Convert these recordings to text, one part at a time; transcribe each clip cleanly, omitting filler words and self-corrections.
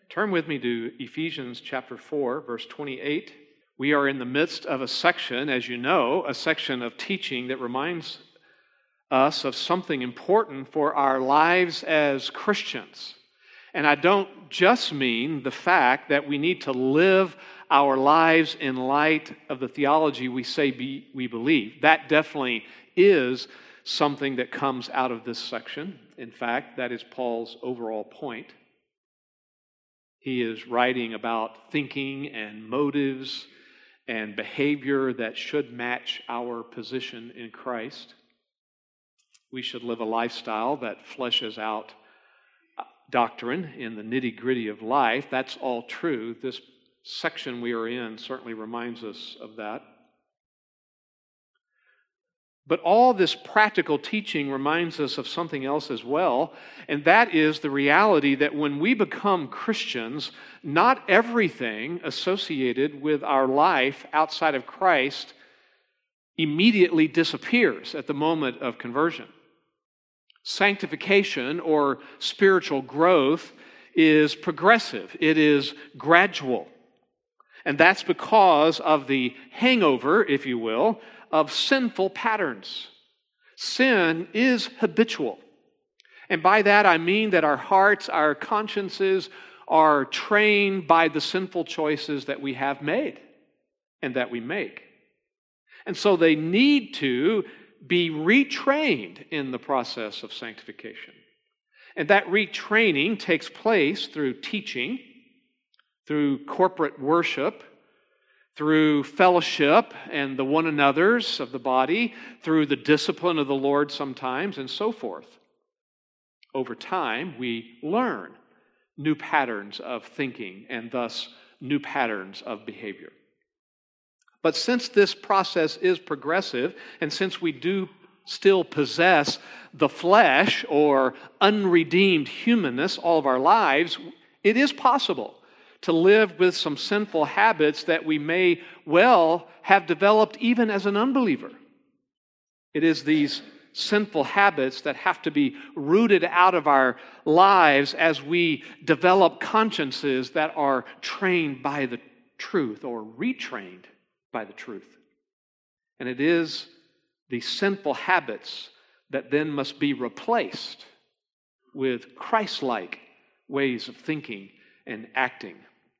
Turn with me to Ephesians chapter 4, verse 28. We are in the midst of a section, as you know, a section of teaching that reminds us of something important for our lives as Christians. And I don't just mean the fact that we need to live our lives in light of the theology we say we believe. That definitely is something that comes out of this section. In fact, that is Paul's overall point. He is writing about thinking and motives and behavior that should match our position in Christ. We should live a lifestyle that fleshes out doctrine in the nitty-gritty of life. That's all true. This section we are in certainly reminds us of that. But all this practical teaching reminds us of something else as well, and that is the reality that when we become Christians, not everything associated with our life outside of Christ immediately disappears at the moment of conversion. Sanctification or spiritual growth is progressive. It is gradual. And that's because of the hangover, if you will, of sinful patterns. Sin is habitual. And by that I mean that our hearts, our consciences are trained by the sinful choices that we have made and that we make. And so they need to be retrained in the process of sanctification. And that retraining takes place through teaching, through corporate worship, through fellowship and the one another's of the body, through the discipline of the Lord sometimes, and so forth. Over time, we learn new patterns of thinking and thus new patterns of behavior. But since this process is progressive, and since we do still possess the flesh or unredeemed humanness all of our lives, it is possible to live with some sinful habits that we may well have developed even as an unbeliever. It is these sinful habits that have to be rooted out of our lives as we develop consciences that are trained by the truth or retrained by the truth. And it is the sinful habits that then must be replaced with Christ-like ways of thinking and acting.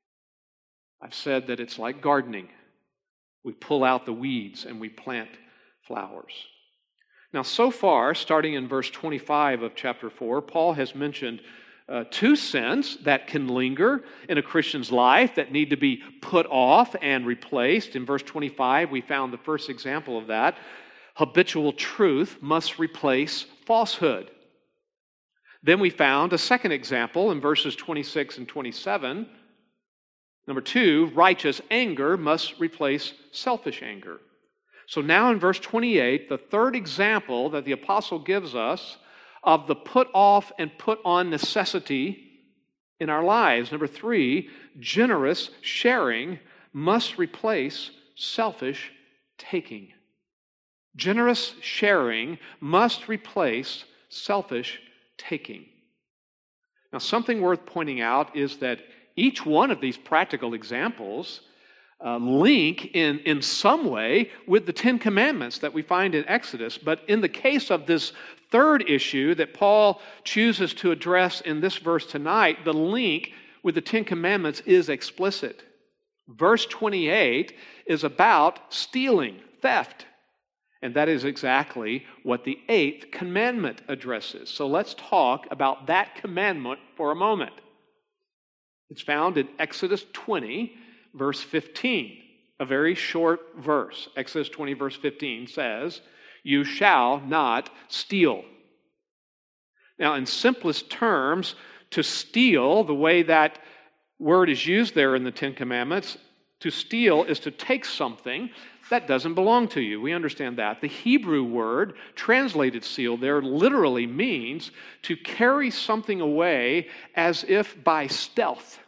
I've said that it's like gardening. We pull out the weeds and we plant flowers. Now, so far, starting in verse 25 of chapter 4, Paul has mentioned two sins that can linger in a Christian's life that need to be put off and replaced. In verse 25, we found the first example of that. Habitual truth must replace falsehood. Then we found a second example in verses 26 and 27. Number two, righteous anger must replace selfish anger. So now in verse 28, the third example that the apostle gives us of the put off and put on necessity in our lives. Number three, generous sharing must replace selfish taking. Generous sharing must replace selfish taking. Now, something worth pointing out is that each one of these practical examples link in some way with the Ten Commandments that we find in Exodus. But in the case of this third issue that Paul chooses to address in this verse tonight, the link with the Ten Commandments is explicit. Verse 28 is about stealing, theft. And that is exactly what the eighth commandment addresses. So let's talk about that commandment for a moment. It's found in Exodus 20, verse 15, a very short verse. Exodus 20, verse 15 says, "You shall not steal." Now, in simplest terms, to steal, the way that word is used there in the Ten Commandments, to steal is to take something that doesn't belong to you. We understand that. The Hebrew word translated steal there literally means to carry something away as if by stealth.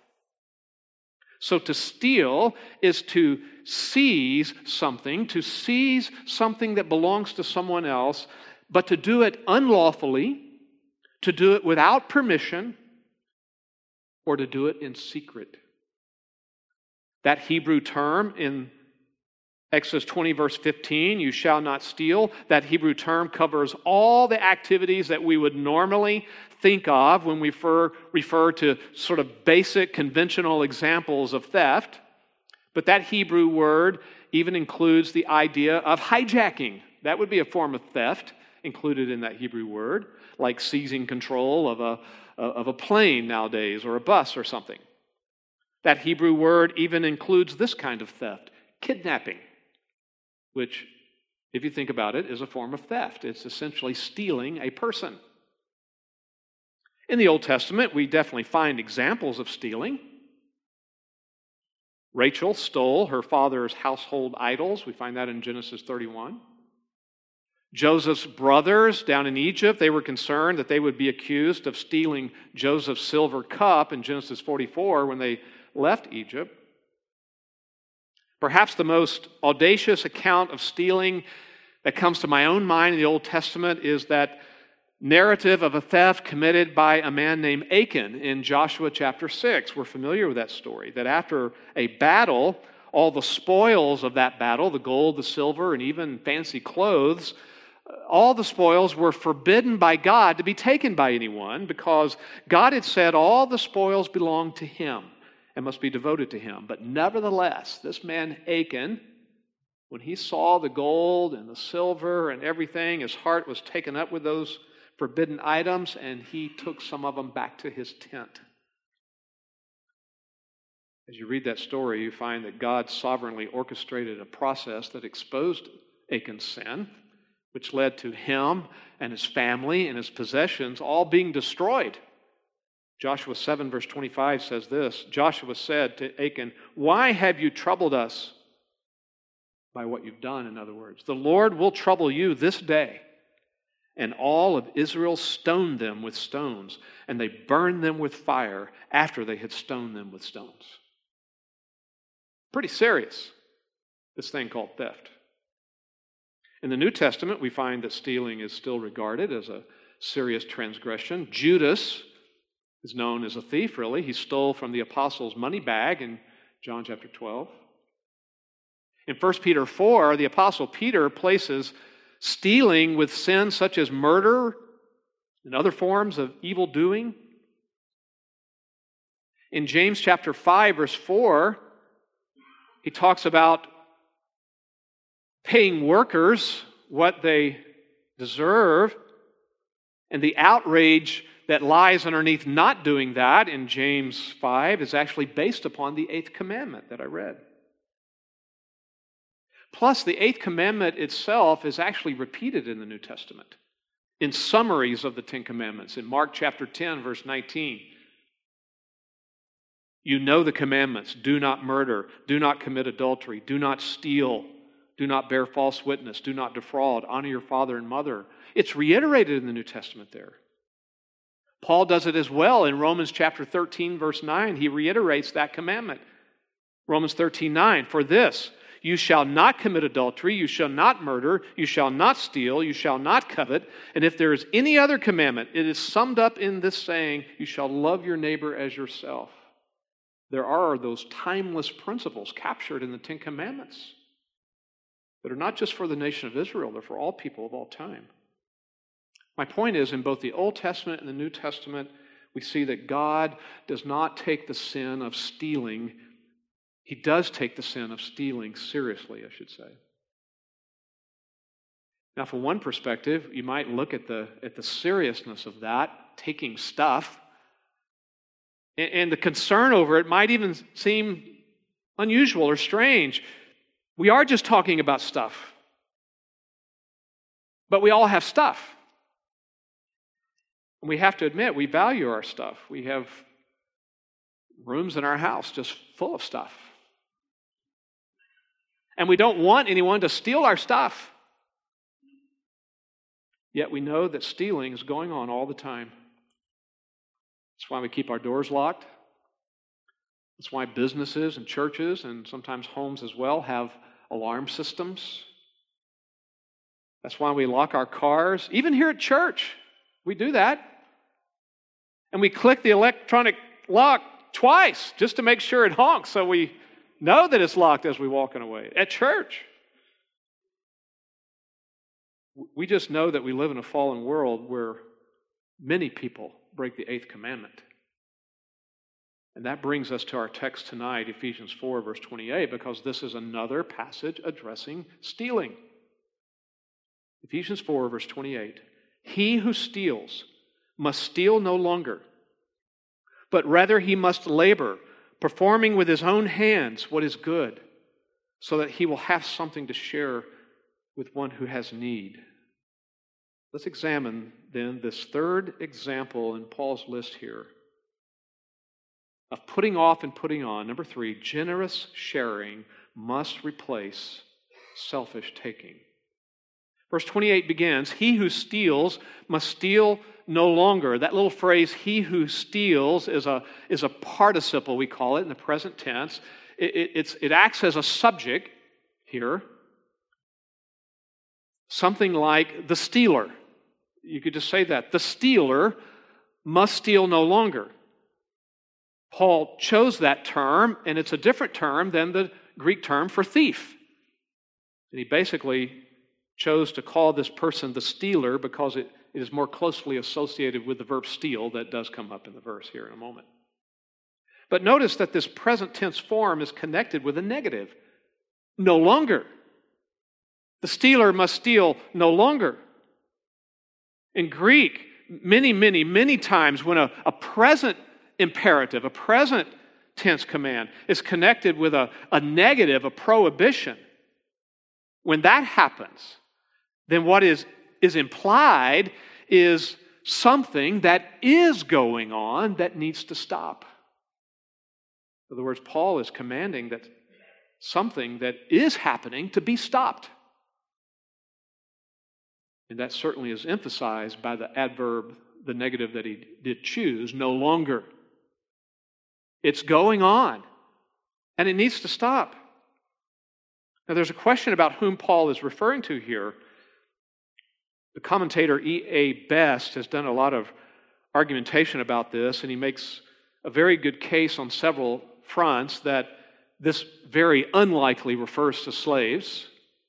So to steal is to seize something that belongs to someone else, but to do it unlawfully, to do it without permission, or to do it in secret. That Hebrew term in Exodus 20, verse 15, you shall not steal, that Hebrew term covers all the activities that we would normally think of when we refer to sort of basic conventional examples of theft. But that Hebrew word even includes the idea of hijacking. That would be a form of theft included in that Hebrew word, like seizing control of a plane nowadays or a bus or something. That Hebrew word even includes this kind of theft, kidnapping, which, if you think about it, is a form of theft. It's essentially stealing a person. In the Old Testament, we definitely find examples of stealing. Rachel stole her father's household idols. We find that in Genesis 31. Joseph's brothers down in Egypt, they were concerned that they would be accused of stealing Joseph's silver cup in Genesis 44 when they left Egypt. Perhaps the most audacious account of stealing that comes to my own mind in the Old Testament is that narrative of a theft committed by a man named Achan in Joshua chapter 6. We're familiar with that story, that after a battle, all the spoils of that battle, the gold, the silver, and even fancy clothes, all the spoils were forbidden by God to be taken by anyone because God had said all the spoils belonged to Him and must be devoted to Him. But nevertheless, this man Achan, when he saw the gold and the silver and everything, his heart was taken up with those forbidden items, and he took some of them back to his tent. As you read that story, you find that God sovereignly orchestrated a process that exposed Achan's sin, which led to him and his family and his possessions all being destroyed. Joshua 7, verse 25 says this, Joshua said to Achan, "Why have you troubled us?" By what you've done, in other words. "The Lord will trouble you this day." And all of Israel stoned them with stones, and they burned them with fire after they had stoned them with stones. Pretty serious, this thing called theft. In the New Testament, we find that stealing is still regarded as a serious transgression. Judas is known as a thief, really. He stole from the apostles' money bag in John chapter 12. In 1 Peter 4, the apostle Peter places stealing with sins such as murder and other forms of evil doing. In James chapter 5, verse 4, he talks about paying workers what they deserve, and the outrage that lies underneath not doing that in James 5 is actually based upon the 8th commandment that I read. Plus, the 8th commandment itself is actually repeated in the New Testament in summaries of the 10 commandments. In Mark chapter 10, verse 19, you know the commandments: do not murder, do not commit adultery, do not steal, do not bear false witness, do not defraud, honor your father and mother. It's reiterated in the New Testament there. Paul does it as well in Romans chapter 13, verse 9. He reiterates that commandment. Romans 13:9, for this, you shall not commit adultery, you shall not murder, you shall not steal, you shall not covet. And if there is any other commandment, it is summed up in this saying, you shall love your neighbor as yourself. There are those timeless principles captured in the 10 commandments that are not just for the nation of Israel, they're for all people of all time. My point is, in both the Old Testament and the New Testament, we see that God does not take the sin of stealing. He does take the sin of stealing seriously, I should say. Now, from one perspective, you might look at the seriousness of that, taking stuff, and the concern over it might even seem unusual or strange. We are just talking about stuff. But we all have stuff. And we have to admit, we value our stuff. We have rooms in our house just full of stuff. And we don't want anyone to steal our stuff. Yet we know that stealing is going on all the time. That's why we keep our doors locked. That's why businesses and churches and sometimes homes as well have alarm systems. That's why we lock our cars. Even here at church, we do that. And we click the electronic lock twice just to make sure it honks so we know that it's locked as we're walking away. At church, we just know that we live in a fallen world where many people break the 8th commandment. And that brings us to our text tonight, Ephesians 4, verse 28, because this is another passage addressing stealing. Ephesians 4, verse 28. He who steals must steal no longer, but rather he must labor, performing with his own hands what is good, so that he will have something to share with one who has need. Let's examine then this third example in Paul's list here of putting off and putting on. Number 3, generous sharing must replace selfish taking. Verse 28 begins, he who steals must steal no longer. That little phrase, he who steals, is a participle, we call it, in the present tense. It acts as a subject here. Something like the stealer. You could just say that. The stealer must steal no longer. Paul chose that term, and it's a different term than the Greek term for thief. And he basically chose to call this person the stealer because it is more closely associated with the verb steal that does come up in the verse here in a moment. But notice that this present tense form is connected with a negative. No longer. The stealer must steal no longer. In Greek, many times when a present imperative, a present tense command is connected with a negative, a prohibition, when that happens, then what is implied is something that is going on that needs to stop. In other words, Paul is commanding that something that is happening to be stopped. And that certainly is emphasized by the adverb, the negative that he did choose, no longer. It's going on, and it needs to stop. Now, there's a question about whom Paul is referring to here. The commentator E.A. Best has done a lot of argumentation about this, and he makes a very good case on several fronts that this very unlikely refers to slaves.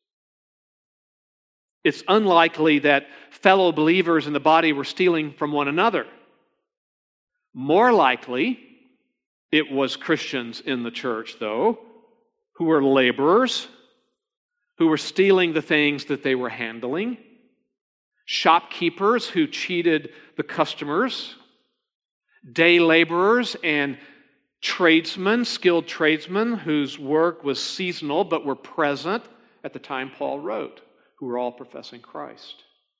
It's unlikely that fellow believers in the body were stealing from one another. More likely, it was Christians in the church, though, who were laborers, who were stealing the things that they were handling, shopkeepers who cheated the customers, day laborers and tradesmen, skilled tradesmen whose work was seasonal but were present at the time Paul wrote, who were all professing Christ.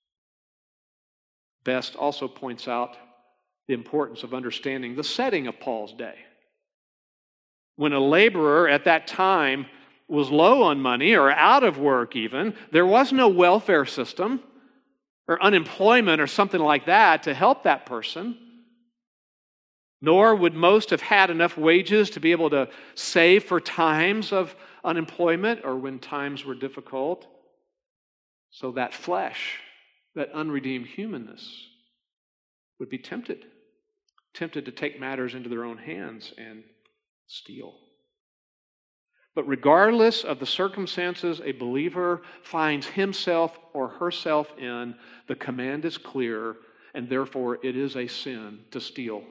Best also points out the importance of understanding the setting of Paul's day. When a laborer at that time was low on money or out of work even, there was no welfare system or unemployment or something like that to help that person. Nor would most have had enough wages to be able to save for times of unemployment or when times were difficult. So that flesh, that unredeemed humanness, would be tempted to take matters into their own hands and steal. But regardless of the circumstances a believer finds himself or herself in, the command is clear, and therefore it is a sin to steal.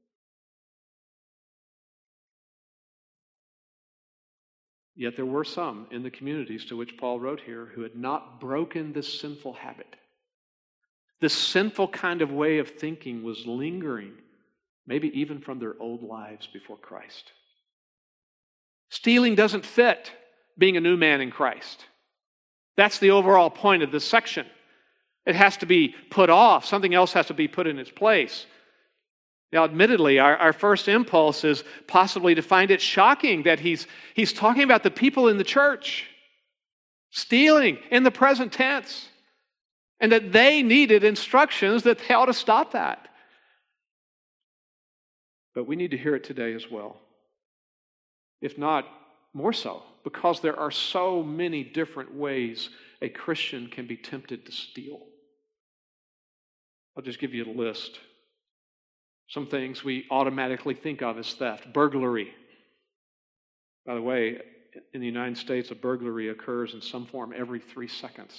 Yet there were some in the communities to which Paul wrote here who had not broken this sinful habit. This sinful kind of way of thinking was lingering, maybe even from their old lives before Christ. Stealing doesn't fit being a new man in Christ. That's the overall point of this section. It has to be put off. Something else has to be put in its place. Now, admittedly, our first impulse is possibly to find it shocking that he's talking about the people in the church stealing in the present tense, and that they needed instructions that they ought to stop that. But we need to hear it today as well. If not more so, because there are so many different ways a Christian can be tempted to steal. I'll just give you a list. Some things we automatically think of as theft. Burglary. By the way, in the United States, a burglary occurs in some form every 3 seconds.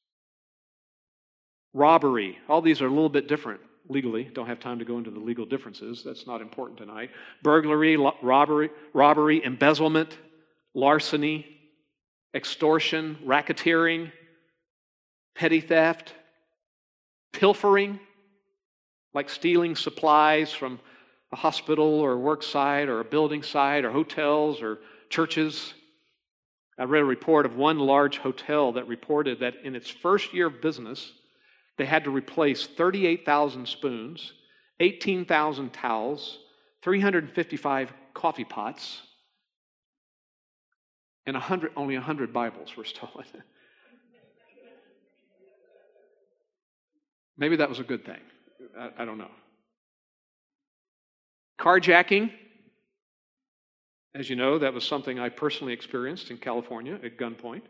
Robbery. All these are a little bit different legally. Don't have time to go into the legal differences. That's not important tonight. Burglary, robbery, embezzlement, larceny, extortion, racketeering, petty theft, pilfering, like stealing supplies from a hospital or a work site or a building site or hotels or churches. I read a report of one large hotel that reported that in its first year of business, they had to replace 38,000 spoons, 18,000 towels, 355 coffee pots, and only 100 Bibles were stolen. Maybe that was a good thing. I don't know. Carjacking. As you know, that was something I personally experienced in California at gunpoint.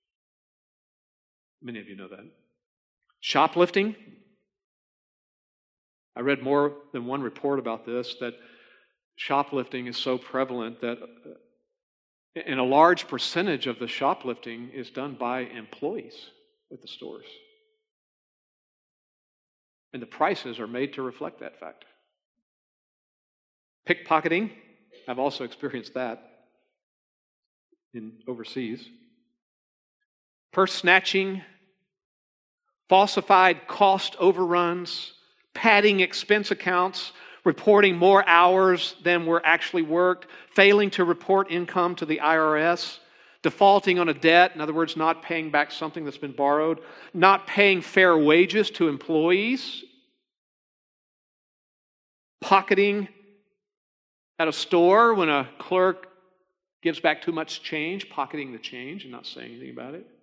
Many of you know that. Shoplifting. I read more than one report about this, that shoplifting is so prevalent that and a large percentage of the shoplifting is done by employees at the stores. And the prices are made to reflect that fact. Pickpocketing. I've also experienced that overseas. Purse snatching, falsified cost overruns, padding expense accounts, reporting more hours than were actually worked, failing to report income to the IRS, defaulting on a debt, in other words, not paying back something that's been borrowed, not paying fair wages to employees, pocketing at a store when a clerk gives back too much change, pocketing the change and not saying anything about it.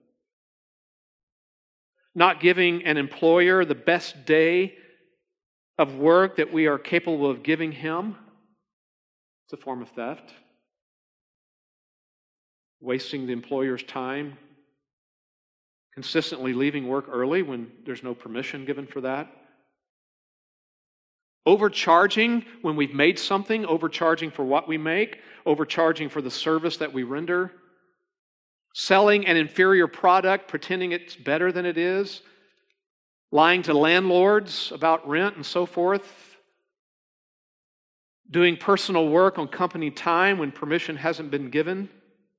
Not giving an employer the best day of work that we are capable of giving him. It's a form of theft. Wasting the employer's time. Consistently leaving work early when there's no permission given for that. Overcharging when we've made something, overcharging for what we make, overcharging for the service that we render. Selling an inferior product, pretending it's better than it is. Lying to landlords about rent and so forth. Doing personal work on company time when permission hasn't been given.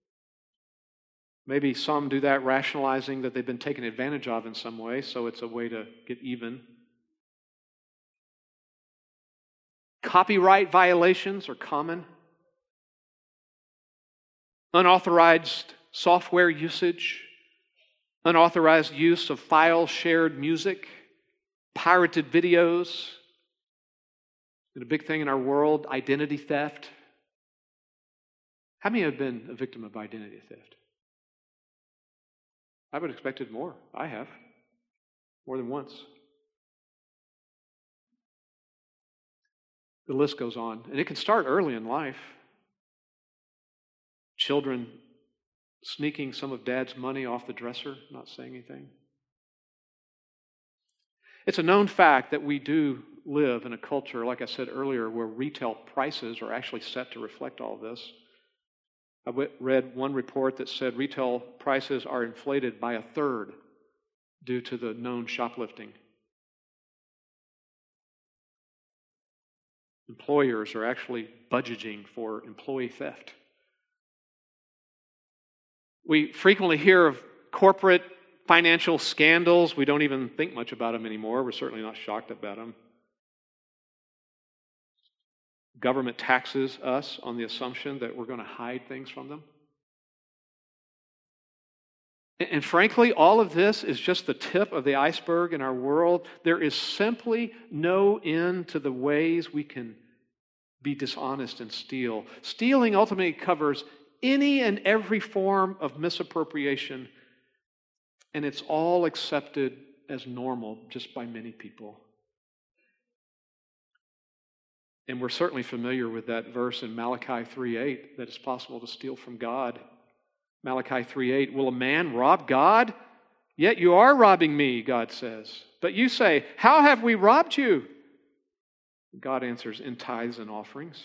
Maybe some do that rationalizing that they've been taken advantage of in some way, so it's a way to get even. Copyright violations are common. Unauthorized software usage, unauthorized use of file-shared music, pirated videos, and a big thing in our world, identity theft. How many have been a victim of identity theft? I would have expected more. I have. More than once. The list goes on. And it can start early in life. Children sneaking some of Dad's money off the dresser, not saying anything. It's a known fact that we do live in a culture, like I said earlier, where retail prices are actually set to reflect all this. I read one report that said retail prices are inflated by 1/3 due to the known shoplifting. Employers are actually budgeting for employee theft. We frequently hear of corporate financial scandals. We don't even think much about them anymore. We're certainly not shocked about them. Government taxes us on the assumption that we're going to hide things from them. And frankly, all of this is just the tip of the iceberg in our world. There is simply no end to the ways we can be dishonest and steal. Stealing ultimately covers any and every form of misappropriation, and it's all accepted as normal just by many people. And we're certainly familiar with that verse in Malachi 3:8 that it's possible to steal from God. Malachi 3:8, will a man rob God? Yet you are robbing me, God says. But you say, how have we robbed you? God answers in tithes and offerings.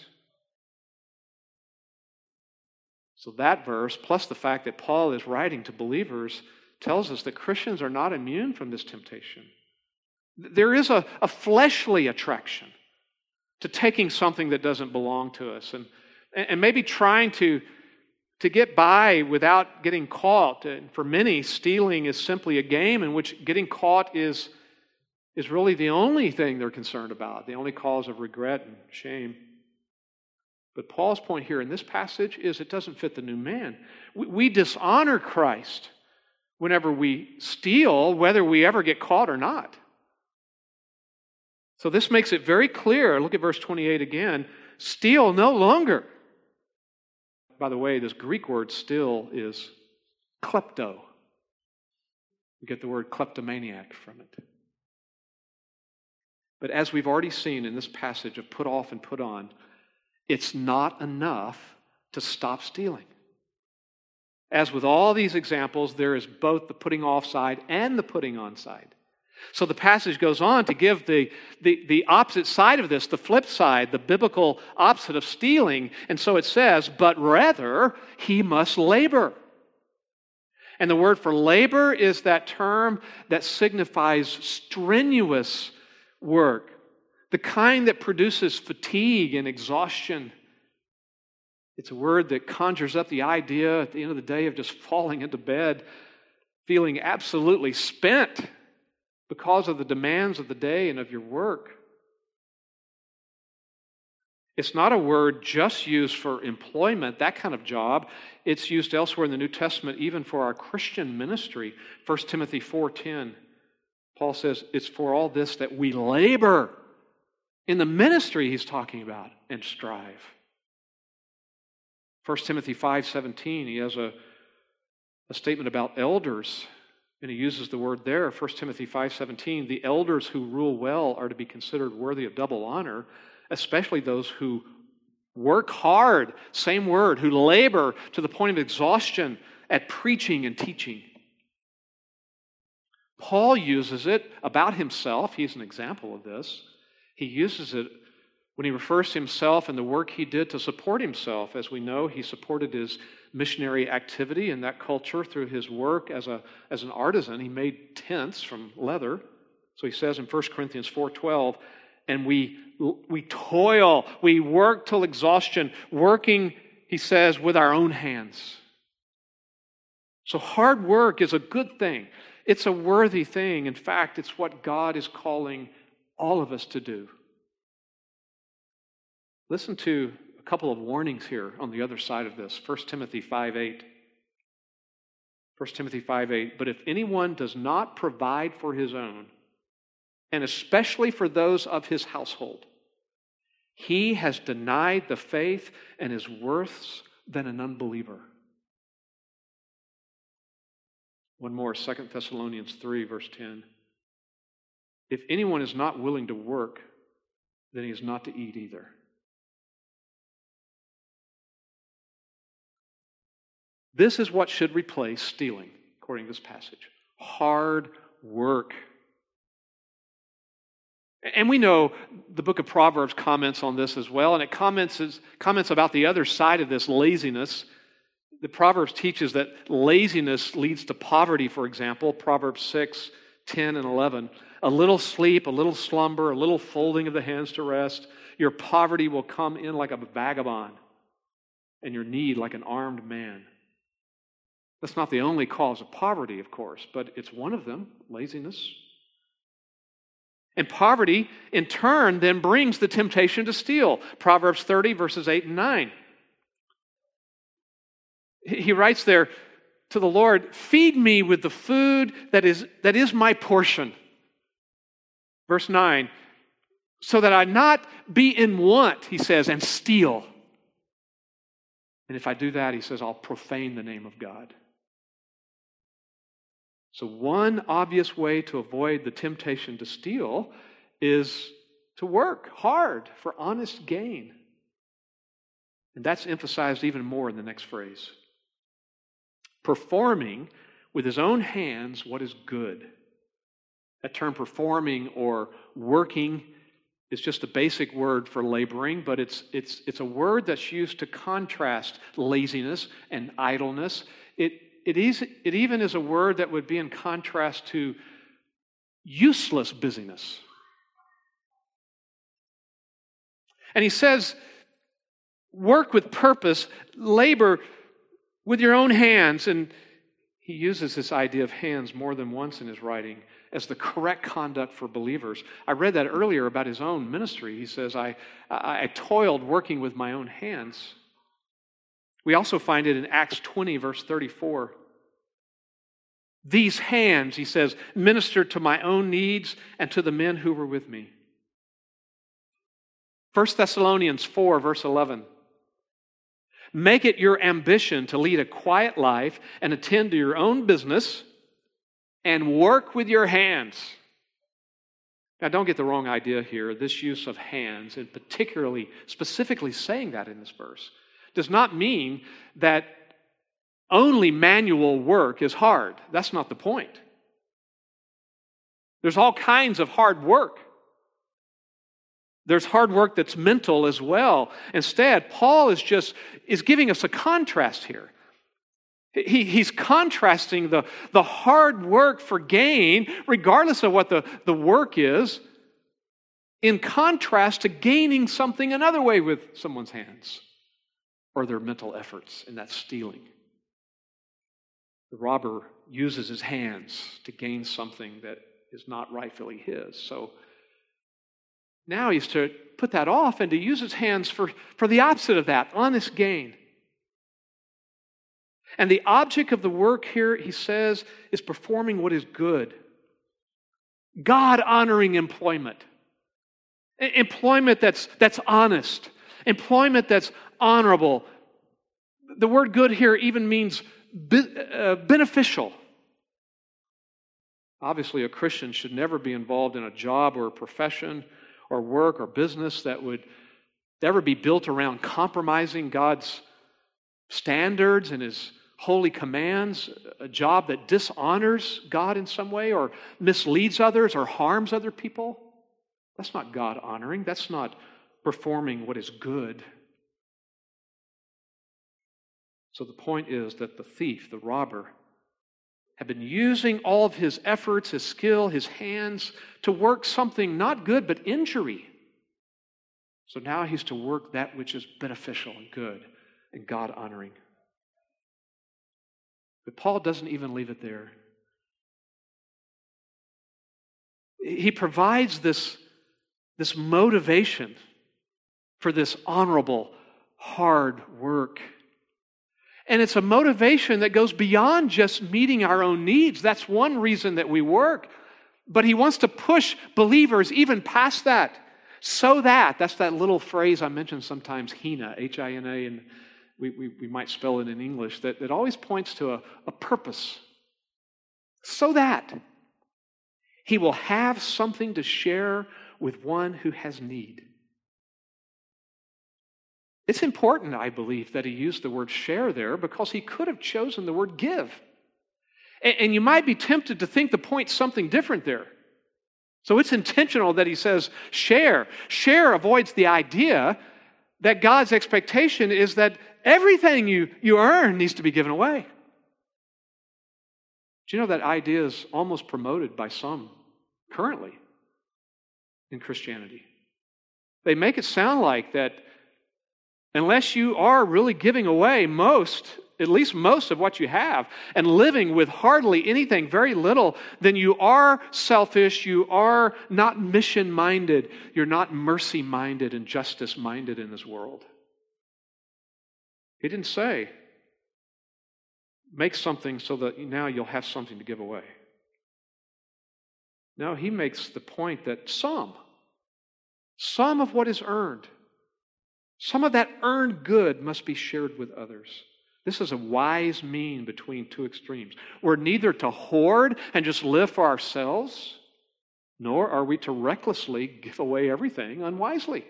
So that verse, plus the fact that Paul is writing to believers, tells us that Christians are not immune from this temptation. There is a fleshly attraction to taking something that doesn't belong to us and maybe trying to get by without getting caught. And for many, stealing is simply a game in which getting caught is really the only thing they're concerned about, the only cause of regret and shame. But Paul's point here in this passage is it doesn't fit the new man. We dishonor Christ whenever we steal, whether we ever get caught or not. So this makes it very clear. Look at verse 28 again. Steal no longer. By the way, this Greek word steal is klepto. We get the word kleptomaniac from it. But as we've already seen in this passage of put off and put on, it's not enough to stop stealing. As with all these examples, there is both the putting off side and the putting on side. So the passage goes on to give the opposite side of this, the flip side, the biblical opposite of stealing. And so it says, but rather he must labor. And the word for labor is that term that signifies strenuous work, the kind that produces fatigue and exhaustion. It's a word that conjures up the idea at the end of the day of just falling into bed, feeling absolutely spent because of the demands of the day and of your work. It's not a word just used for employment, that kind of job. It's used elsewhere in the New Testament, even for our Christian ministry. 1 Timothy 4:10, Paul says, it's for all this that we labor. In the ministry he's talking about, and strive. 1 Timothy 5:17, he has a statement about elders, and he uses the word there, 1 Timothy 5:17, the elders who rule well are to be considered worthy of double honor, especially those who work hard, same word, who labor to the point of exhaustion at preaching and teaching. Paul uses it about himself. He's an example of this. He uses it when he refers to himself and the work he did to support himself. As we know, he supported his missionary activity in that culture through his work as an artisan. He made tents from leather. So he says in 1 Corinthians 4:12, and we toil, we work till exhaustion, working, he says, with our own hands. So hard work is a good thing. It's a worthy thing. In fact, it's what God is calling all of us to do. Listen to a couple of warnings here on the other side of this. 1 Timothy 5:8. 1 Timothy 5:8. But if anyone does not provide for his own, and especially for those of his household, he has denied the faith and is worse than an unbeliever. One more, 2 Thessalonians 3, verse 10. If anyone is not willing to work, then he is not to eat either. This is what should replace stealing, according to this passage. Hard work. And we know the book of Proverbs comments on this as well, and it comments about the other side of this, laziness. The Proverbs teaches that laziness leads to poverty, for example. Proverbs 6:10 and 11. A little sleep, a little slumber, a little folding of the hands to rest. Your poverty will come in like a vagabond, and your need like an armed man. That's not the only cause of poverty, of course, but it's one of them, laziness. And poverty, in turn, then brings the temptation to steal. Proverbs 30, verses 8 and 9. He writes there to the Lord, feed me with the food that is my portion. Verse 9, so that I not be in want, he says, and steal. And if I do that, he says, I'll profane the name of God. So one obvious way to avoid the temptation to steal is to work hard for honest gain. And that's emphasized even more in the next phrase. Performing with his own hands what is good. That term performing or working is just a basic word for laboring, but it's a word that's used to contrast laziness and idleness. It even is a word that would be in contrast to useless busyness. And he says, work with purpose, labor with your own hands. And he uses this idea of hands more than once in his writing as the correct conduct for believers. I read that earlier about his own ministry. He says, I toiled working with my own hands. We also find it in Acts 20, verse 34. These hands, he says, ministered to my own needs and to the men who were with me. 1 Thessalonians 4, verse 11. Make it your ambition to lead a quiet life and attend to your own business and work with your hands. Now, don't get the wrong idea here. This use of hands, and specifically saying that in this verse, does not mean that only manual work is hard. That's not the point. There's all kinds of hard work. There's hard work that's mental as well. Instead, Paul is giving us a contrast here. He's contrasting the hard work for gain, regardless of what the work is, in contrast to gaining something another way with someone's hands or their mental efforts, and that's stealing. The robber uses his hands to gain something that is not rightfully his. So now he's to put that off and to use his hands for the opposite of that, honest gain. And the object of the work here, he says, is performing what is good. God-honoring employment. Employment that's honest. Employment that's honorable. The word good here even means beneficial. Obviously, a Christian should never be involved in a job or a profession or work or business that would ever be built around compromising God's standards and His holy commands, a job that dishonors God in some way or misleads others or harms other people. That's not God-honoring. That's not performing what is good. So the point is that the thief, the robber, had been using all of his efforts, his skill, his hands to work something not good but injury. So now he's to work that which is beneficial and good and God-honoring. But Paul doesn't even leave it there. He provides this motivation for this honorable, hard work. And it's a motivation that goes beyond just meeting our own needs. That's one reason that we work. But he wants to push believers even past that. So that's that little phrase I mention sometimes, HINA, H-I-N-A, and we might spell it in English, that always points to a purpose. So that he will have something to share with one who has need. It's important, I believe, that he used the word share there because he could have chosen the word give. And you might be tempted to think the point's something different there. So it's intentional that he says share. Share avoids the idea that God's expectation is that everything you earn needs to be given away. Do you know that idea is almost promoted by some currently in Christianity? They make it sound like that unless you are really giving away at least most of what you have, and living with hardly anything, very little, then you are selfish, you are not mission-minded, you're not mercy-minded and justice-minded in this world. He didn't say, make something so that now you'll have something to give away. No, he makes the point that some of what is earned, some of that earned good must be shared with others. This is a wise mean between two extremes. We're neither to hoard and just live for ourselves, nor are we to recklessly give away everything unwisely.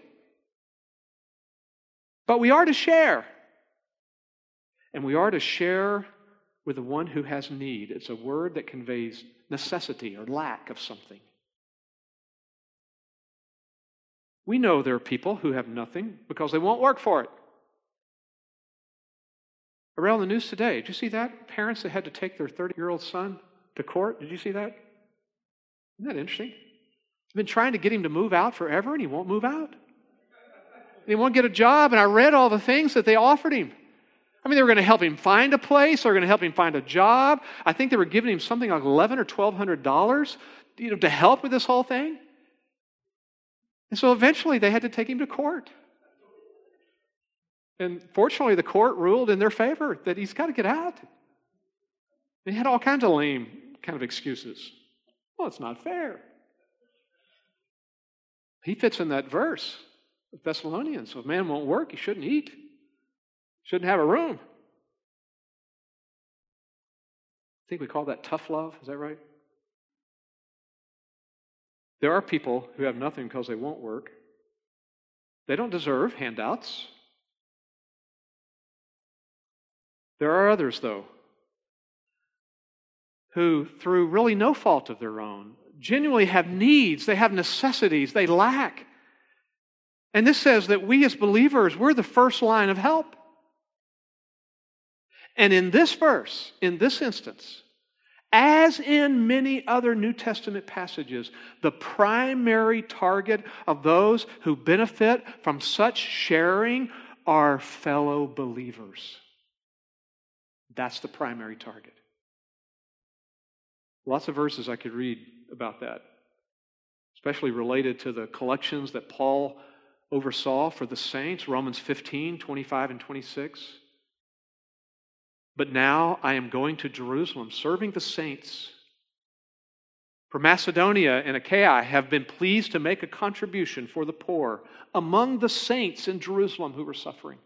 But we are to share. And we are to share with the one who has need. It's a word that conveys necessity or lack of something. We know there are people who have nothing because they won't work for it. Around the news today, did you see that? Parents that had to take their 30-year-old son to court. Did you see that? Isn't that interesting? They've been trying to get him to move out forever, and he won't move out. He won't get a job, and I read all the things that they offered him. I mean, they were going to help him find a place. They were going to help him find a job. I think they were giving him something like $1,100 or $1,200, to help with this whole thing. And so eventually they had to take him to court. And fortunately, the court ruled in their favor that he's got to get out. And he had all kinds of lame kind of excuses. Well, it's not fair. He fits in that verse of Thessalonians. So if a man won't work, he shouldn't eat. Shouldn't have a room. I think we call that tough love. Is that right? There are people who have nothing because they won't work. They don't deserve handouts. There are others, though, who, through really no fault of their own, genuinely have needs, they have necessities, they lack. And this says that we as believers, we're the first line of help. And in this verse, in this instance, as in many other New Testament passages, the primary target of those who benefit from such sharing are fellow believers. That's the primary target. Lots of verses I could read about that, especially related to the collections that Paul oversaw for the saints, Romans 15, 25 and 26. But now I am going to Jerusalem, serving the saints. For Macedonia and Achaia have been pleased to make a contribution for the poor among the saints in Jerusalem who were suffering.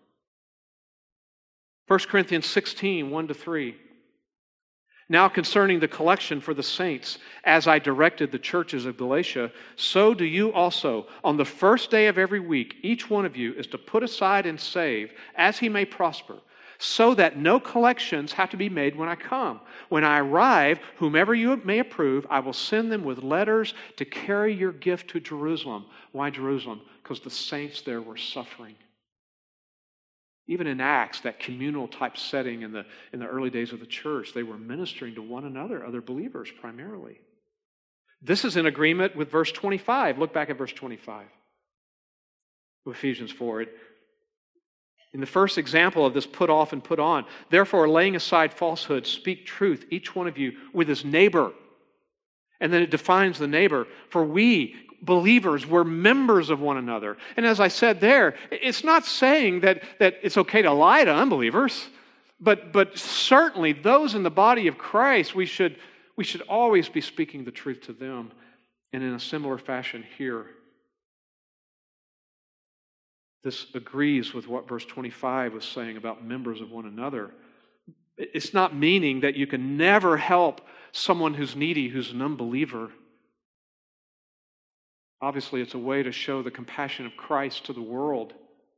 1 Corinthians 16, 1-3. Now concerning the collection for the saints, as I directed the churches of Galatia, so do you also. On the first day of every week, each one of you is to put aside and save, as he may prosper, so that no collections have to be made when I come. When I arrive, whomever you may approve, I will send them with letters to carry your gift to Jerusalem. Why Jerusalem? Because the saints there were suffering. Even in Acts, that communal type setting in the early days of the church, they were ministering to one another, other believers primarily. This is in agreement with verse 25. Look back at verse 25 of Ephesians 4. In the first example of this put off and put on, therefore laying aside falsehood, speak truth, each one of you with his neighbor. And then it defines the neighbor. For we, believers, we're members of one another. And as I said there, it's not saying that it's okay to lie to unbelievers, but certainly those in the body of Christ, we should always be speaking the truth to them. And in a similar fashion here, this agrees with what verse 25 was saying about members of one another. It's not meaning that you can never help someone who's needy, who's an unbeliever. Obviously, it's a way to show the compassion of Christ to the world.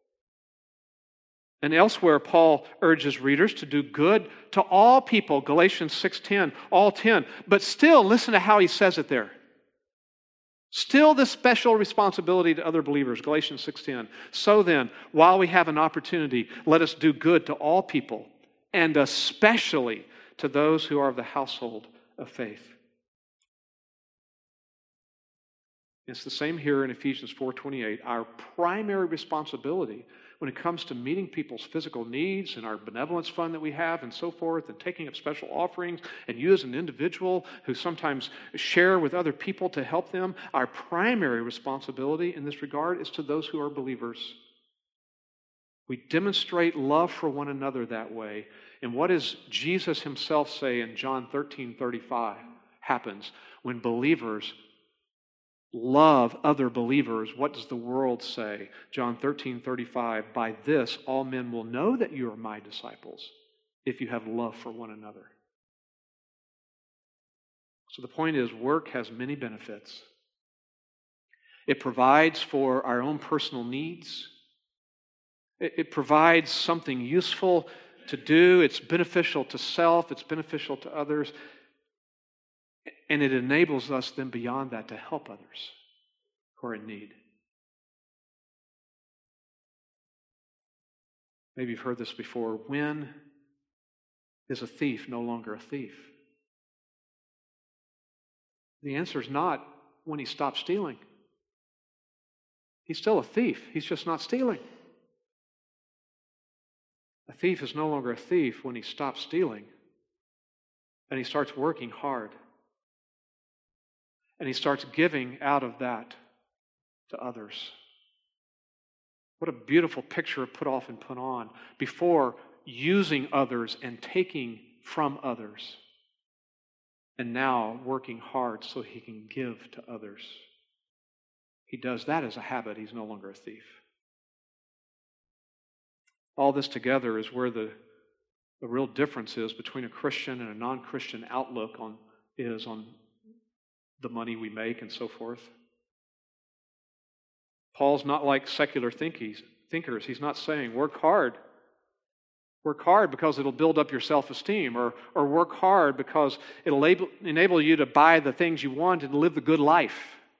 And elsewhere, Paul urges readers to do good to all people, Galatians 6:10, all 10. But still, listen to how he says it there. Still this special responsibility to other believers, Galatians 6:10. So then, while we have an opportunity, let us do good to all people, and especially to those who are of the household of faith. It's the same here in Ephesians 4:28. Our primary responsibility when it comes to meeting people's physical needs and our benevolence fund that we have and so forth, and taking up special offerings, and you as an individual who sometimes share with other people to help them, our primary responsibility in this regard is to those who are believers. We demonstrate love for one another that way. And what does Jesus himself say in John 13:35 happens when believers love other believers? What does the world say? John 13:35, by this all men will know that you are my disciples, if you have love for one another. So the point is, work has many benefits. It provides for our own personal needs. It provides something useful to do. It's beneficial to self. It's beneficial to others. And it enables us then beyond that to help others who are in need. Maybe you've heard this before. When is a thief no longer a thief? The answer is not when he stops stealing. He's still a thief. He's just not stealing. A thief is no longer a thief when he stops stealing and he starts working hard. And he starts giving out of that to others. What a beautiful picture of put off and put on. Before using others and taking from others. And now working hard so he can give to others. He does that as a habit. He's no longer a thief. All this together is where the real difference is between a Christian and a non-Christian outlook on the money we make and so forth. Paul's not like secular thinkers. He's not saying, work hard. Work hard because it'll build up your self-esteem, or work hard because it'll enable you to buy the things you want and live the good life.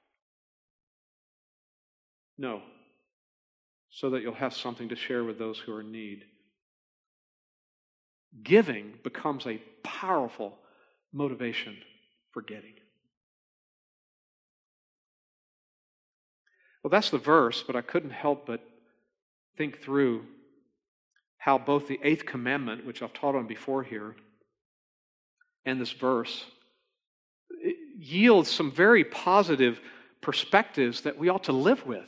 No. So that you'll have something to share with those who are in need. Giving becomes a powerful motivation for getting. Well, that's the verse, but I couldn't help but think through how both the eighth commandment, which I've taught on before here, and this verse yields some very positive perspectives that we ought to live with.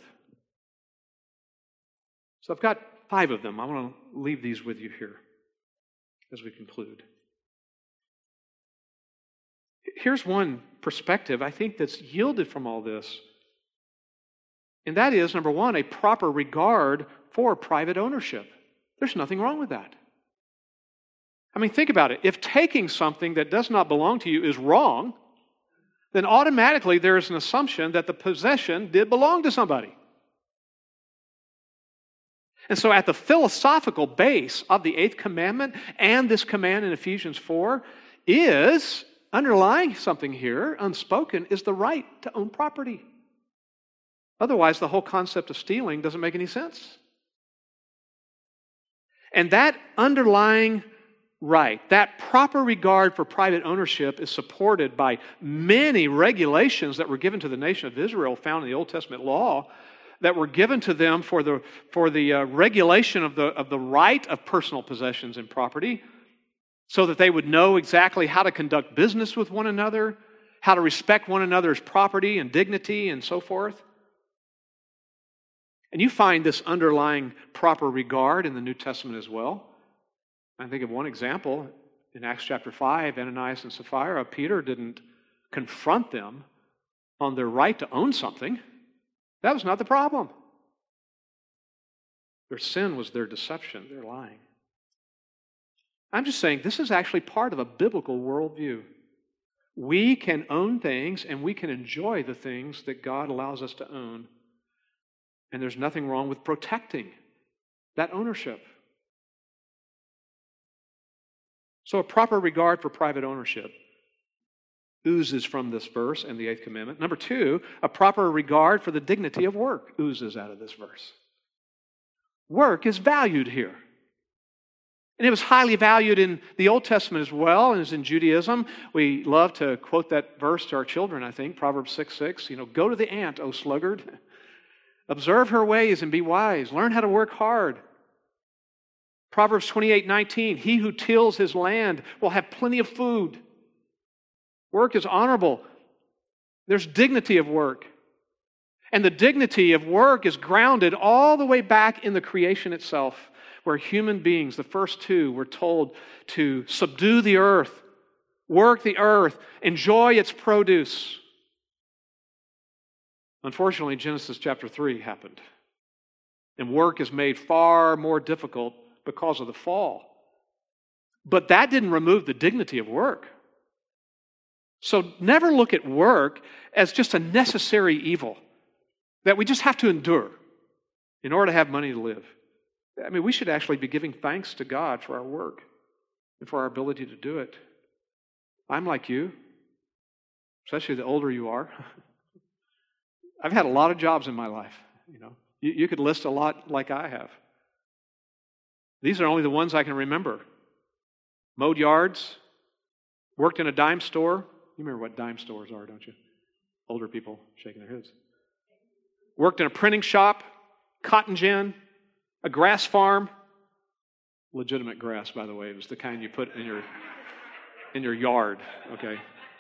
So I've got 5 of them. I want to leave these with you here as we conclude. Here's one perspective I think that's yielded from all this. And that is, number 1, a proper regard for private ownership. There's nothing wrong with that. I mean, think about it. If taking something that does not belong to you is wrong, then automatically there is an assumption that the possession did belong to somebody. And so at the philosophical base of the 8th commandment and this command in Ephesians 4 is, underlying something here, unspoken, is the right to own property. Otherwise, the whole concept of stealing doesn't make any sense. And that underlying right, that proper regard for private ownership is supported by many regulations that were given to the nation of Israel, found in the Old Testament law, that were given to them for the regulation of the right of personal possessions and property, so that they would know exactly how to conduct business with one another, how to respect one another's property and dignity and so forth. And you find this underlying proper regard in the New Testament as well. I think of one example in Acts chapter 5, Ananias and Sapphira. Peter didn't confront them on their right to own something. That was not the problem. Their sin was their deception, their lying. I'm just saying this is actually part of a biblical worldview. We can own things and we can enjoy the things that God allows us to own. And there's nothing wrong with protecting that ownership. So a proper regard for private ownership oozes from this verse and the 8th commandment. Number 2, a proper regard for the dignity of work oozes out of this verse. Work is valued here. And it was highly valued in the Old Testament as well, and as in Judaism. We love to quote that verse to our children, I think, Proverbs 6:6. Go to the ant, O sluggard. Observe her ways and be wise. Learn how to work hard. Proverbs 28:19. He who tills his land will have plenty of food. Work is honorable. There's dignity of work. And the dignity of work is grounded all the way back in the creation itself, where human beings, the first 2, were told to subdue the earth, work the earth, enjoy its produce. Unfortunately, Genesis chapter 3 happened. And work is made far more difficult because of the fall. But that didn't remove the dignity of work. So never look at work as just a necessary evil that we just have to endure in order to have money to live. I mean, we should actually be giving thanks to God for our work and for our ability to do it. I'm like you, especially the older you are. I've had a lot of jobs in my life. You could list a lot like I have. These are only the ones I can remember. Mowed yards, worked in a dime store. You remember what dime stores are, don't you? Older people shaking their heads. Worked in a printing shop, cotton gin, a grass farm. Legitimate grass, by the way. It was the kind you put in your yard, okay?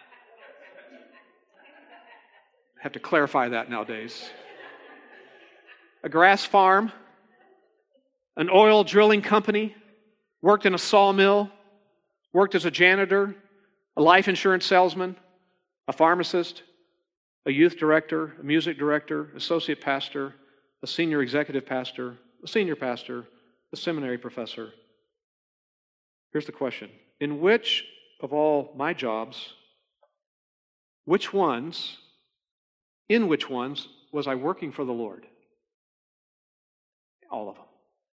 Have to clarify that nowadays. A grass farm, an oil drilling company, worked in a sawmill, worked as a janitor, a life insurance salesman, a pharmacist, a youth director, a music director, associate pastor, a senior executive pastor, a senior pastor, a seminary professor. Here's the question. In which of all my jobs, in which ones was I working for the Lord? All of them.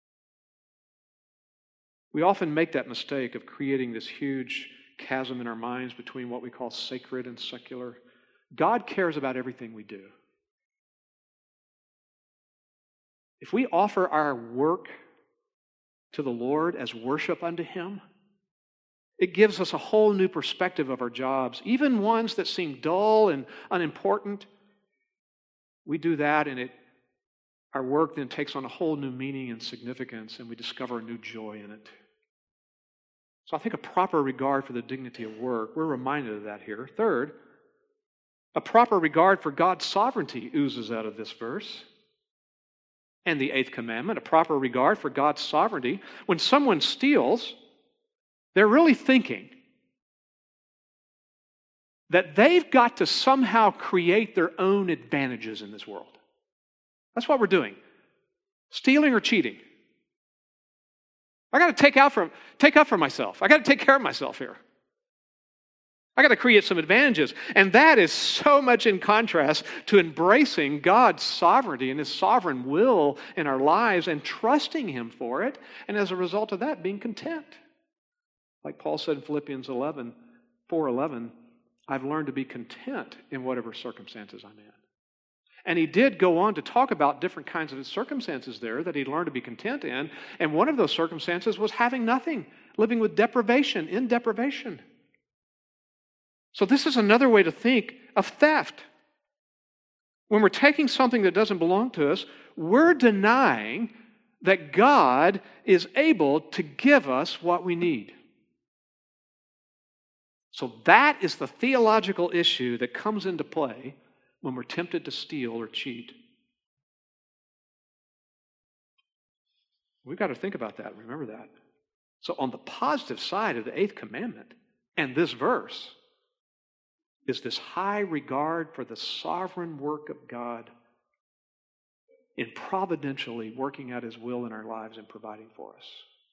We often make that mistake of creating this huge chasm in our minds between what we call sacred and secular. God cares about everything we do. If we offer our work to the Lord as worship unto Him, it gives us a whole new perspective of our jobs, even ones that seem dull and unimportant. We do that, and our work then takes on a whole new meaning and significance, and we discover a new joy in it. So I think a proper regard for the dignity of work, we're reminded of that here. Third, a proper regard for God's sovereignty oozes out of this verse. And the eighth commandment, a proper regard for God's sovereignty. When someone steals, they're really thinking that they've got to somehow create their own advantages in this world. That's what we're doing. Stealing or cheating. I got to take up for myself. I got to take care of myself here. I got to create some advantages. And that is so much in contrast to embracing God's sovereignty and His sovereign will in our lives and trusting Him for it. And as a result of that, being content. Like Paul said in Philippians 4:11, I've learned to be content in whatever circumstances I'm in. And he did go on to talk about different kinds of circumstances there that he learned to be content in. And one of those circumstances was having nothing, living with deprivation, in deprivation. So this is another way to think of theft. When we're taking something that doesn't belong to us, we're denying that God is able to give us what we need. So that is the theological issue that comes into play when we're tempted to steal or cheat. We've got to think about that, remember that. So on the positive side of the eighth commandment and this verse is this high regard for the sovereign work of God in providentially working out His will in our lives and providing for us.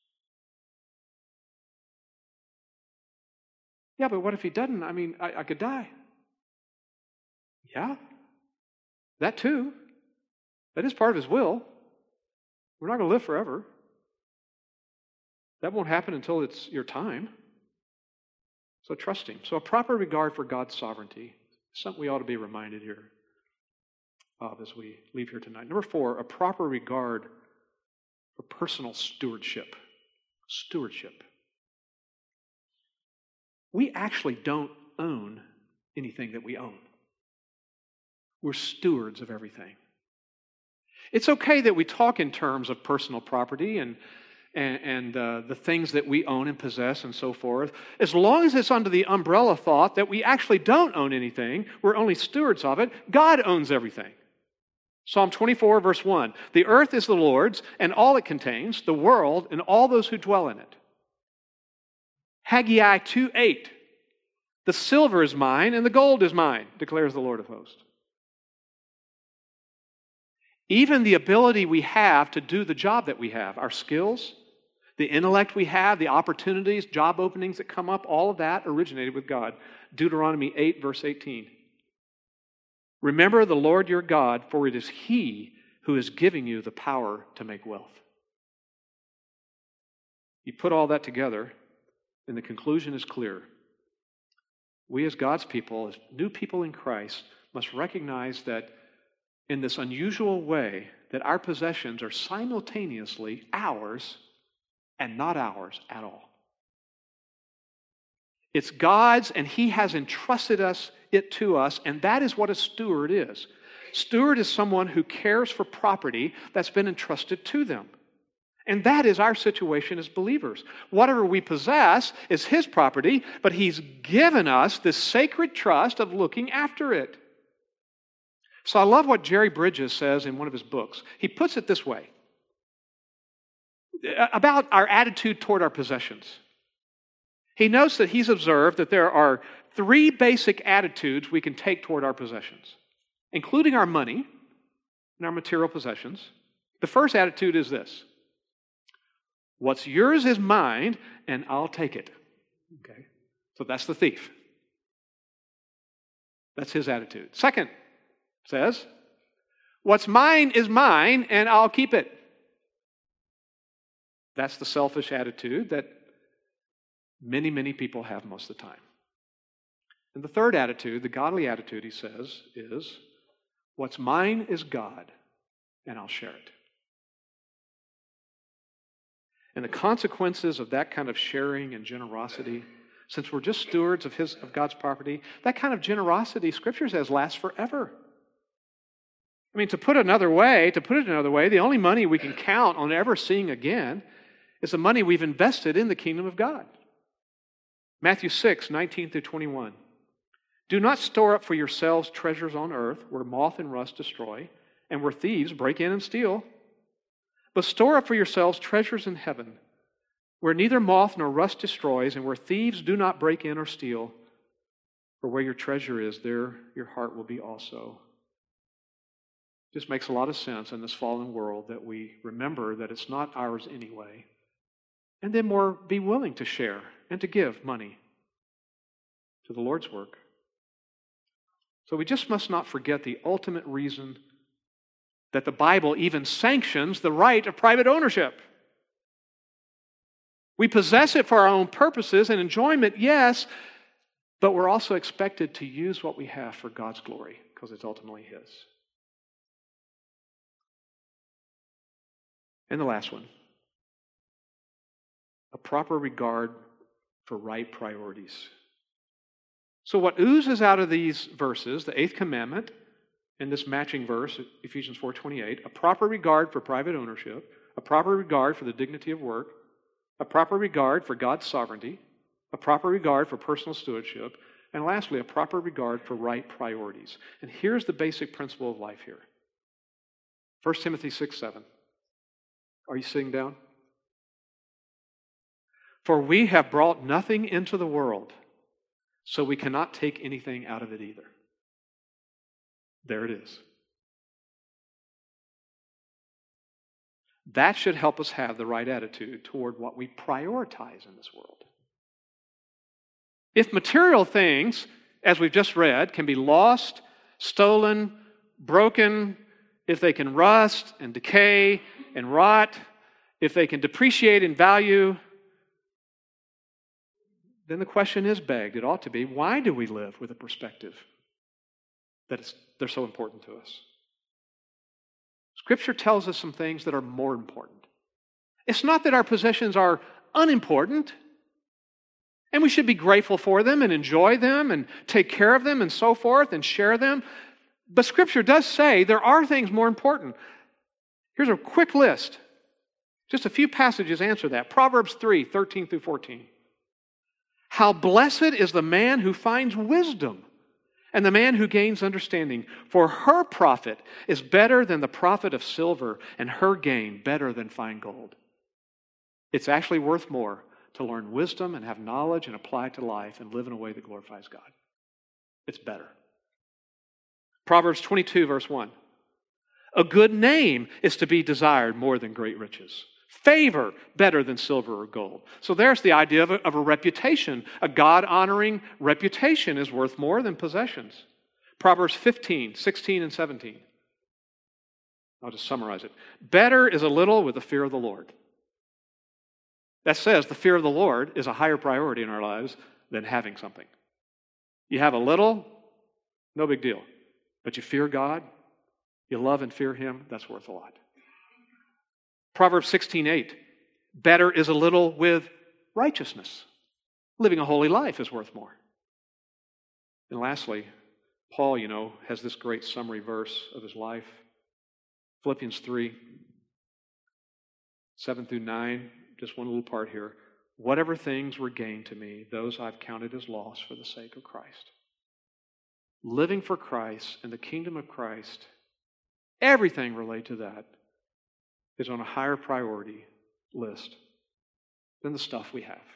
Yeah, but what if He doesn't? I mean, I could die. Yeah, that too. That is part of His will. We're not going to live forever. That won't happen until it's your time. So trust Him. So a proper regard for God's sovereignty, something we ought to be reminded here of as we leave here tonight. Number 4, a proper regard for personal stewardship. Stewardship. We actually don't own anything that we own. We're stewards of everything. It's okay that we talk in terms of personal property and the things that we own and possess and so forth, as long as it's under the umbrella thought that we actually don't own anything, we're only stewards of it. God owns everything. Psalm 24, verse 1, the earth is the Lord's and all it contains, the world and all those who dwell in it. Haggai 2:8, the silver is mine and the gold is mine, declares the Lord of hosts. Even the ability we have to do the job that we have, our skills, the intellect we have, the opportunities, job openings that come up, all of that originated with God. Deuteronomy 8, verse 18. Remember the Lord your God, for it is He who is giving you the power to make wealth. You put all that together, and the conclusion is clear. We as God's people, as new people in Christ, must recognize that in this unusual way, that our possessions are simultaneously ours and not ours at all. It's God's, and He has entrusted it to us, and that is what a steward is. Steward is someone who cares for property that's been entrusted to them. And that is our situation as believers. Whatever we possess is His property, but He's given us this sacred trust of looking after it. So I love what Jerry Bridges says in one of his books. He puts it this way about our attitude toward our possessions. He notes that he's observed that there are 3 basic attitudes we can take toward our possessions, including our money and our material possessions. The first attitude is this: what's yours is mine, and I'll take it. Okay? So that's the thief. That's his attitude. Second says, what's mine is mine, and I'll keep it. That's the selfish attitude that many, many people have most of the time. And the third attitude, the godly attitude, he says, is, what's mine is God, and I'll share it. And the consequences of that kind of sharing and generosity, since we're just stewards of God's property, that kind of generosity, Scripture says, lasts forever. I mean, to put it another way, the only money we can count on ever seeing again is the money we've invested in the kingdom of God. Matthew 6, 19 through 21. Do not store up for yourselves treasures on earth where moth and rust destroy and where thieves break in and steal. But store up for yourselves treasures in heaven where neither moth nor rust destroys and where thieves do not break in or steal. For where your treasure is, there your heart will be also. Just makes a lot of sense in this fallen world that we remember that it's not ours anyway. And then be willing to share and to give money to the Lord's work. So we just must not forget the ultimate reason that the Bible even sanctions the right of private ownership. We possess it for our own purposes and enjoyment, yes, but we're also expected to use what we have for God's glory because it's ultimately His. And the last one, a proper regard for right priorities. So what oozes out of these verses, the 8th commandment, and this matching verse, Ephesians 4:28, a proper regard for private ownership, a proper regard for the dignity of work, a proper regard for God's sovereignty, a proper regard for personal stewardship, and lastly, a proper regard for right priorities. And here's the basic principle of life here. 1 Timothy 6:7. Are you sitting down? For we have brought nothing into the world, so we cannot take anything out of it either. There it is. That should help us have the right attitude toward what we prioritize in this world. If material things, as we've just read, can be lost, stolen, broken, if they can rust and decay and rot, if they can depreciate in value, then the question is begged, it ought to be, why do we live with a perspective that they're so important to us? Scripture tells us some things that are more important. It's not that our possessions are unimportant, and we should be grateful for them and enjoy them and take care of them and so forth and share them. But Scripture does say there are things more important. Here's a quick list. Just a few passages answer that. Proverbs 3, 13 through 14. How blessed is the man who finds wisdom and the man who gains understanding. For her profit is better than the profit of silver, and her gain better than fine gold. It's actually worth more to learn wisdom and have knowledge and apply it to life and live in a way that glorifies God. It's better. Proverbs 22, verse 1. A good name is to be desired more than great riches. Favor better than silver or gold. So there's the idea of a reputation. A God-honoring reputation is worth more than possessions. Proverbs 15, 16, and 17. I'll just summarize it. Better is a little with the fear of the Lord. That says the fear of the Lord is a higher priority in our lives than having something. You have a little, no big deal. But you fear God, you love and fear Him, that's worth a lot. Proverbs 16:8. Better is a little with righteousness. Living a holy life is worth more. And lastly, Paul, has this great summary verse of his life. Philippians 3, 7 through 9, just one little part here. Whatever things were gained to me, those I've counted as loss for the sake of Christ. Living for Christ and the kingdom of Christ, everything related to that is on a higher priority list than the stuff we have.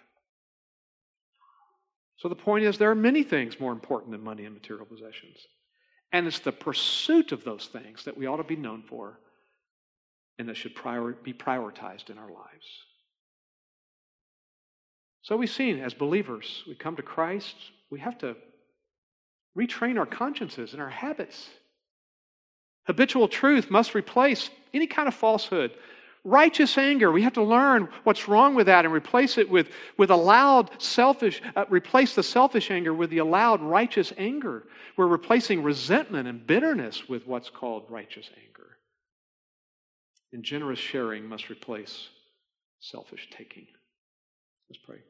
So the point is, there are many things more important than money and material possessions. And it's the pursuit of those things that we ought to be known for and that should be prioritized in our lives. So we've seen, as believers, we come to Christ, we have to retrain our consciences and our habits. Habitual truth must replace any kind of falsehood. Righteous anger, we have to learn what's wrong with that and replace it with replace the selfish anger with the allowed righteous anger. We're replacing resentment and bitterness with what's called righteous anger. And generous sharing must replace selfish taking. Let's pray.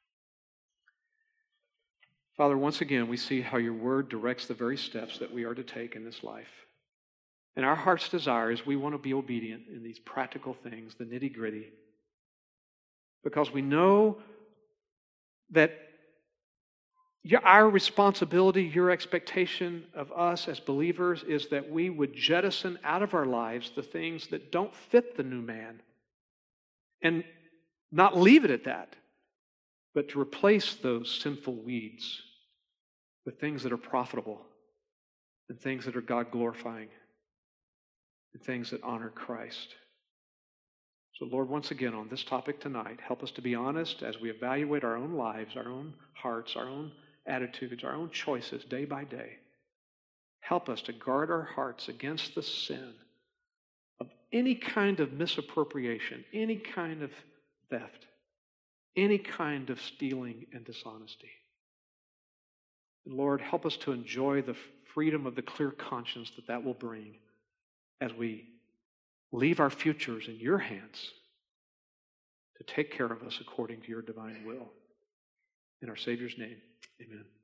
Father, once again, we see how your word directs the very steps that we are to take in this life. And our heart's desire is we want to be obedient in these practical things, the nitty-gritty, because we know that our responsibility, your expectation of us as believers is that we would jettison out of our lives the things that don't fit the new man and not leave it at that, but to replace those sinful weeds with things that are profitable and things that are God-glorifying and things that honor Christ. So, Lord, once again on this topic tonight, help us to be honest as we evaluate our own lives, our own hearts, our own attitudes, our own choices day by day. Help us to guard our hearts against the sin of any kind of misappropriation, any kind of theft, any kind of stealing and dishonesty. And Lord, help us to enjoy the freedom of the clear conscience that will bring as we leave our futures in your hands to take care of us according to your divine will. In our Savior's name, amen.